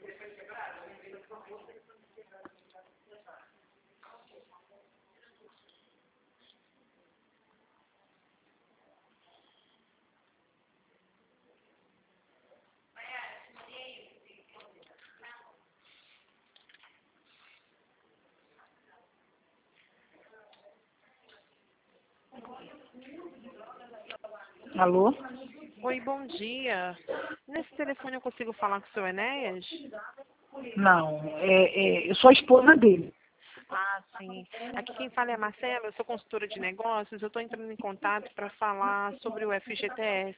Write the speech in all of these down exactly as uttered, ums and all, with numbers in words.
Alô? Oi, bom dia. Nesse telefone eu consigo falar com o seu Enéas? Não, é, é, eu sou a esposa dele. Ah, sim. Aqui quem fala é a Marcela, eu sou consultora de negócios. Eu estou entrando em contato para falar sobre o F G T S.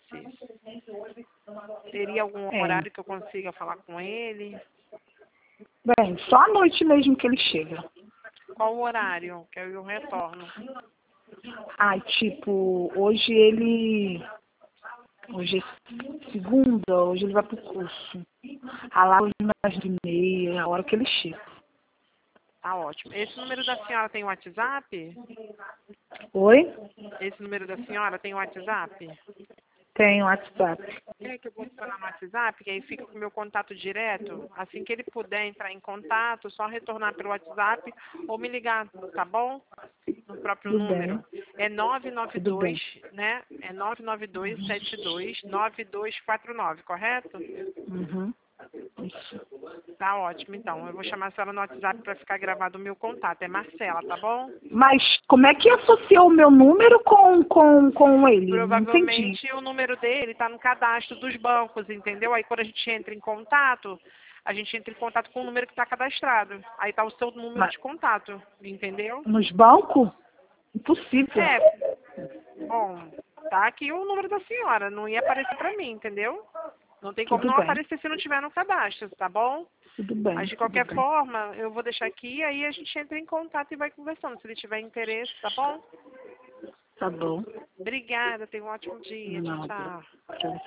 Teria algum É. horário que eu consiga falar com ele? Bem, só à noite mesmo que ele chega. Qual o horário? Que eu retorno. Ai, tipo, hoje ele... Hoje é segunda, hoje ele vai pro curso. Ah, lá hoje nas de meia, a hora que ele chega. Tá ótimo. Esse número da senhora tem WhatsApp? Oi? Esse número da senhora tem WhatsApp? Tem WhatsApp. É que eu vou adicionar no WhatsApp, que aí fica com o meu contato direto. Assim que ele puder entrar em contato, só retornar pelo WhatsApp ou me ligar, tá bom? No próprio Tudo bem, número. É nove nove tudo dois, bem. né? É nove nove dois sete dois nove dois quatro nove, correto? Uhum. Isso. Tá ótimo, então. Eu vou chamar a senhora no WhatsApp para ficar gravado o meu contato. É Marcela, tá bom? Mas como é que associou o meu número com, com, com ele? Não entendi. Provavelmente o número dele está no cadastro dos bancos, entendeu? Aí quando a gente entra em contato, a gente entra em contato com o número que está cadastrado. Aí está o seu número Mas de contato, entendeu? nos bancos? Impossível. É, bom, tá aqui o número da senhora, não ia aparecer para mim, entendeu? Não tem como Tudo não bem, aparecer se não tiver no cadastro, tá bom? tudo Mas bem, de tudo qualquer bem. forma, eu vou deixar aqui, aí a gente entra em contato e vai conversando, se ele tiver interesse, tá bom? Tá bom. Obrigada, tenha um ótimo dia. Tchau, Nada. tchau. Tchau.